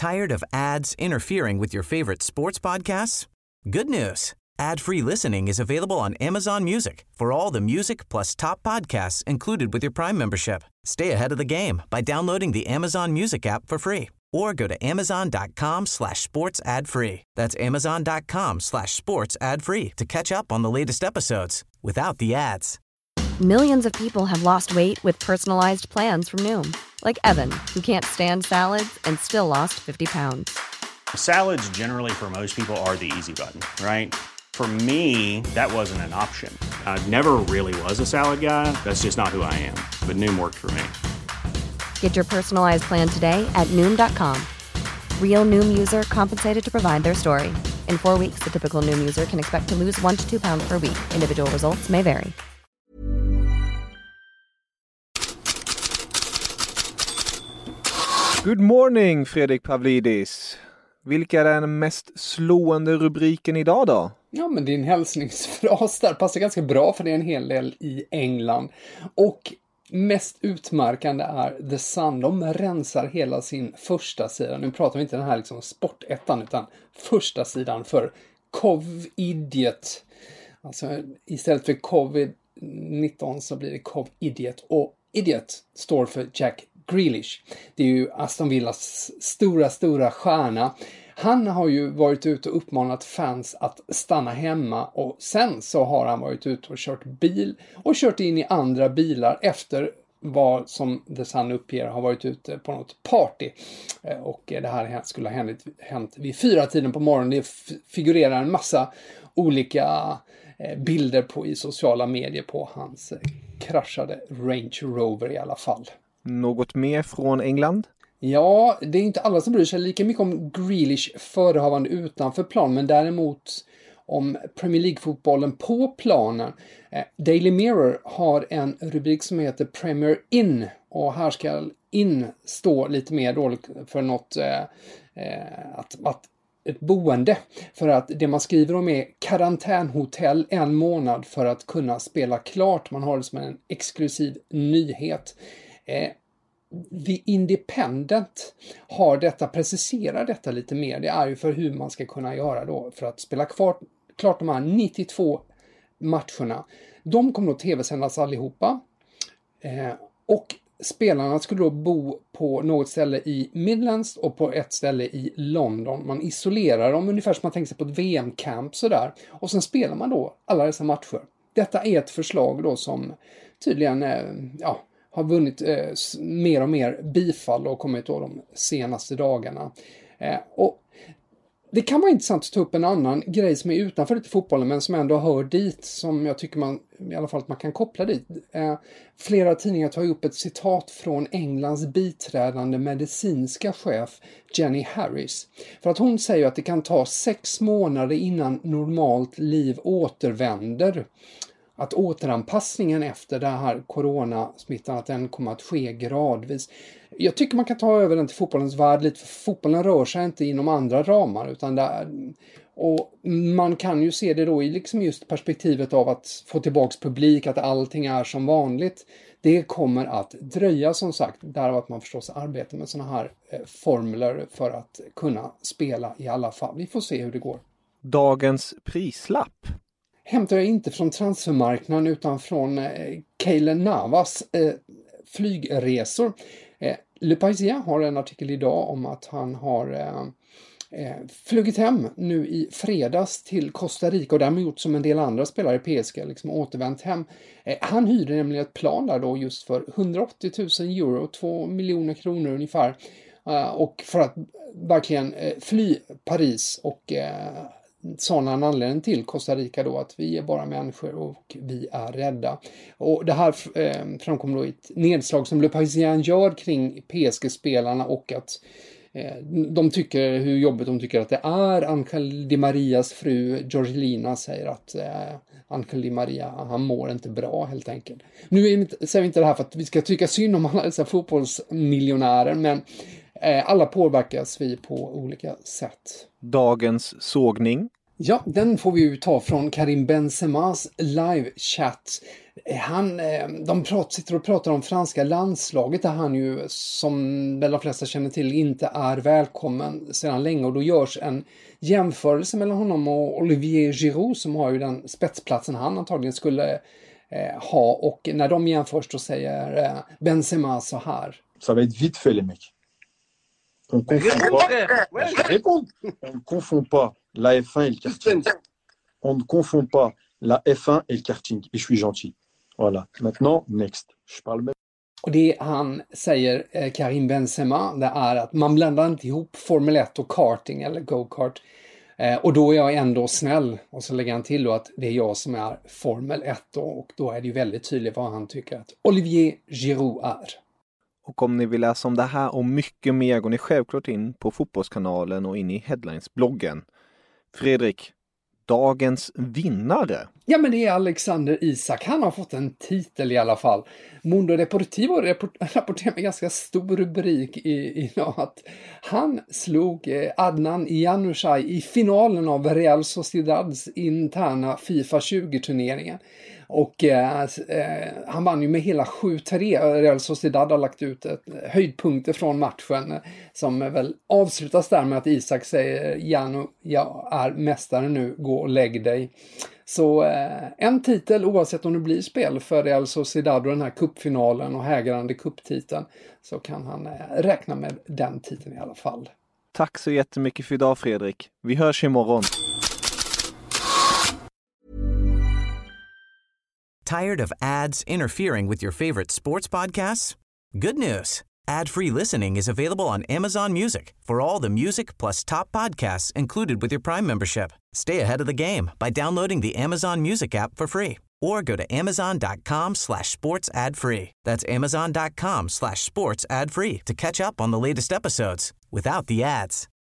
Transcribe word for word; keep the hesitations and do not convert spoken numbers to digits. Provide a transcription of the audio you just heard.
Tired of ads interfering with your favorite sports podcasts? Good news. Ad-free listening is available on Amazon Music for all the music plus top podcasts included with your Prime membership. Stay ahead of the game by downloading the Amazon Music app for free or go to amazon.com slash sports ad free. That's amazon.com slash sports ad free to catch up on the latest episodes without the ads. Millions of people have lost weight with personalized plans from Noom. Like Evan, who can't stand salads and still lost fifty pounds. Salads generally for most people are the easy button, right? For me, that wasn't an option. I never really was a salad guy. That's just not who I am. But Noom worked for me. Get your personalized plan today at Noom dot com. Real Noom user compensated to provide their story. In four weeks, the typical Noom user can expect to lose one to two pounds per week. Individual results may vary. Good morning, Fredrik Pavlidis. Vilka är den mest slående rubriken idag då? Ja, men din hälsningsfras där passar ganska bra för det är en hel del i England. Och mest utmärkande är The Sun. De rensar hela sin första sida. Nu pratar vi inte den här liksom sportettan utan första sidan för Covidiot. Alltså istället för covid nitton så blir det Covidiot. Och Idiot står för Jack Grealish. Det är ju Aston Villas stora, stora stjärna. Han har ju varit ute och uppmanat fans att stanna hemma och sen så har han varit ute och kört bil och kört in i andra bilar efter vad som The Sun uppger har varit ute på något party. Och det här skulle ha hänt, hänt vid fyra tiden på morgonen. Det figurerar en massa olika bilder på i sociala medier på hans kraschade Range Rover i alla fall. Något mer från England? Ja, det är inte alla som bryr sig lika mycket om Grealish förehavande utanför plan, men däremot om Premier League-fotbollen på planen. Eh, Daily Mirror har en rubrik som heter Premier In, och här ska in stå lite mer då för något eh, eh, att, att ett boende, för att det man skriver om är karantänhotell en månad för att kunna spela klart. Man har det som en exklusiv nyhet. Eh, The Independent har detta, preciserar detta lite mer. Det är ju för hur man ska kunna göra då för att spela kvar, klart de här nittiotvå matcherna. De kommer att tv-sändas allihopa. Eh, och spelarna skulle då bo på något ställe i Midlands och på ett ställe i London. Man isolerar dem ungefär som man tänker sig på ett V M-camp sådär. Och sen spelar man då alla dessa matcher. Detta är ett förslag då som tydligen eh, ja, har vunnit eh, mer och mer bifall och kommit då de senaste dagarna. Eh, och det kan vara intressant att ta upp en annan grej som är utanför lite fotbollen men som ändå hör dit, som jag tycker man i alla fall att man kan koppla dit. Eh, flera tidningar tar upp ett citat från Englands biträdande medicinska chef Jenny Harris. För att hon säger att det kan ta sex månader innan normalt liv återvänder. Att återanpassningen efter det här coronasmittan, att den kommer att ske gradvis. Jag tycker man kan ta över den till fotbollens värld lite, för fotbollen rör sig inte inom andra ramar. Utan där, och man kan ju se det då i liksom just perspektivet av att få tillbaks publik, att allting är som vanligt. Det kommer att dröja som sagt, därav att man förstås arbetar med såna här eh, formler för att kunna spela i alla fall. Vi får se hur det går. Dagens prislapp hämtar jag inte från transfermarknaden utan från eh, Keylor Navas eh, flygresor. Eh, Le Parisien har en artikel idag om att han har eh, eh, flugit hem nu i fredags till Costa Rica och därmed gjort som en del andra spelare i P S G, liksom återvänt hem. Eh, han hyrde nämligen ett plan där då just för hundraåttio tusen euro, två miljoner kronor ungefär. Eh, och för att verkligen eh, fly Paris och eh, sådana anledning till Costa Rica då, att vi är bara människor och vi är rädda. Och det här eh, framkommer då i ett nedslag som Le Parisien gör kring P S G-spelarna och att eh, de tycker hur jobbigt de tycker att det är. Ángel Di Marias fru Jorgelina säger att eh, Ángel Di Maria, han mår inte bra helt enkelt. Nu är inte, säger vi inte det här för att vi ska tycka synd om alla dessa fotbollsmiljonärer, men eh, alla påverkas vi på olika sätt. Dagens sågning. Ja, den får vi ju ta från Karim Benzemas live-chatt. Han, de prat, sitter och pratar om franska landslaget där han ju, som väl de flesta känner till, inte är välkommen sedan länge. Och då görs en jämförelse mellan honom och Olivier Giroud som har ju den spetsplatsen han antagligen skulle eh, ha. Och när de jämförs då säger eh, Benzema så här. Ça va être vite fait les mecs. On confond pas. Je réponds. On ne confond pas la F un et le karting. On ne confond pas la F un et le karting. Et je suis gentil. Voilà. Maintenant, next. Je parle même. Och det han säger, eh, Karim Benzema, det är att man blandar inte ihop Formel ett och karting eller go-kart. Eh, och då är jag ändå snäll. Och så lägger han till då att det är jag som är Formel ett då, och då är det ju väldigt tydligt vad han tycker att Olivier Giroud är. Och om ni vill läsa om det här och mycket mer går ni självklart in på Fotbollskanalen och in i Headlines-bloggen. Fredrik, dagens vinnare. Ja, men det är Alexander Isak. Han har fått en titel i alla fall. Mundo Deportivo rapporterar med ganska stor rubrik i, idag att han slog Adnan Januzaj i finalen av Real Sociedads interna FIFA tjugo-turneringen. Och eh, han vann ju med hela sju tre. Real Sociedad har lagt ut ett höjdpunkter från matchen som väl avslutas där med att Isak säger Janu, jag är mästare nu, gå och lägg dig. Så eh, en titel oavsett om det blir spel för Real Sociedad och den här cupfinalen och hägrande cuptiteln, så kan han eh, räkna med den titeln i alla fall. Tack så jättemycket för idag, Fredrik. Vi hörs imorgon. Tired of ads interfering with your favorite sports podcasts? Good news. Ad-free listening is available on Amazon Music for all the music plus top podcasts included with your Prime membership. Stay ahead of the game by downloading the Amazon Music app for free or go to amazon.com slash sports ad free. That's amazon.com slash sports ad free to catch up on the latest episodes without the ads.